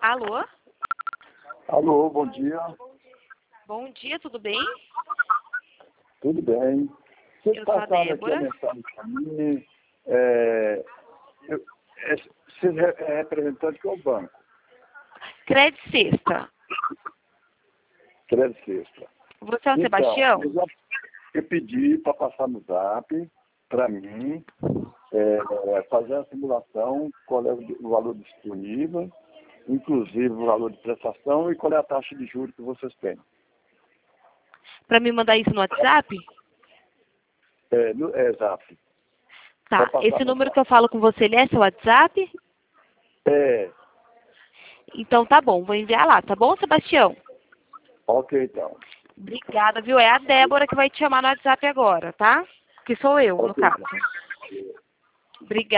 Alô? Alô, bom dia. Bom dia, tudo bem? Tudo bem? Vocês Eu sou a passaram aqui a Débora. mensagem para mim. Vocês é representante que é o banco, Crédito Sexta. Crédito Sexta. Você é o Então, Sebastião? eu pedi para passar no Zap para mim, fazer a simulação, qual é o valor disponível, inclusive o valor de prestação e qual é a taxa de juros que vocês têm. Para me mandar isso no WhatsApp? Zap. Tá. Pode passar Esse no número Zap. que eu falo com você, ele é seu WhatsApp? É, Então tá bom, vou enviar lá, tá bom, Sebastião? ok então. Obrigada, viu? É a Débora que vai te chamar no WhatsApp agora, tá? Que sou eu, no Ok, caso. então. Obrigada.